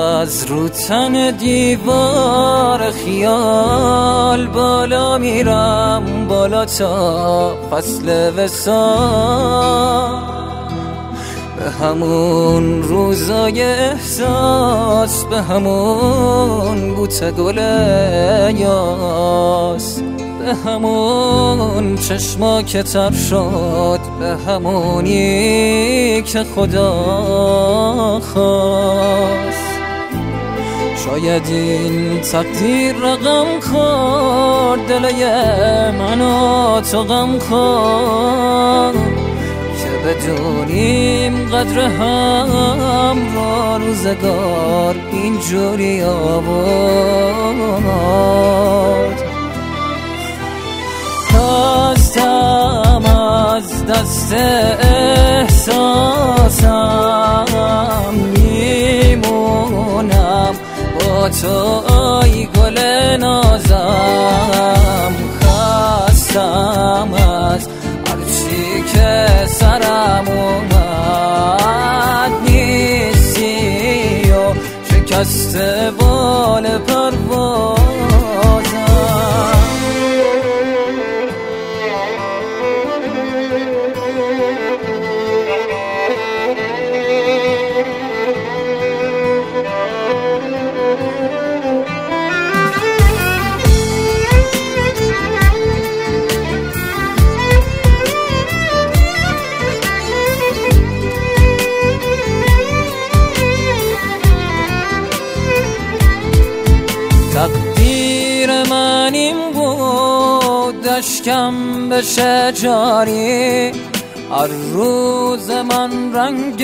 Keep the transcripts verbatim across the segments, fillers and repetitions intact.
از رو تن دیوار خیال بالا میرم، بالا تا فصل وصال، به همون روزای احساس، به همون بوته گل یاس، به همون چشما که تر شد، به همونی که خدا خواست. شاید این تقدیر رقم خورد دلای من و تو غم خورد، که بدونیم قدر هم را روزگار اینجوری آورد. خواستم از دست احساسم میمونم با تو ای گل نازم، خواستم از هرچی که سرم اومد نیستی و شکست بال پروازم. تقدیر من این بود اشکم بشه جاری، هر روز من رنگ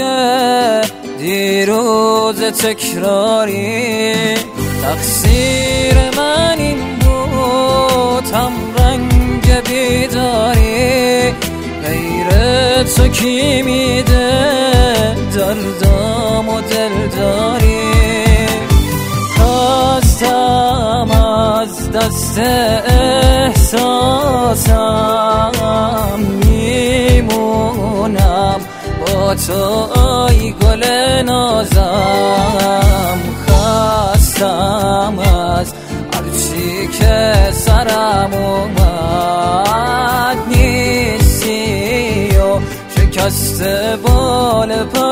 دیروز تکراری. تقصیر من این بود هم رنگ بیداری، غیر تو کی میده دردام و دلداری. خواستم از دست احساسم میمونم با تو ای گل نازم، خواستم از هرچی که سرم اومد نیستی و شکست بال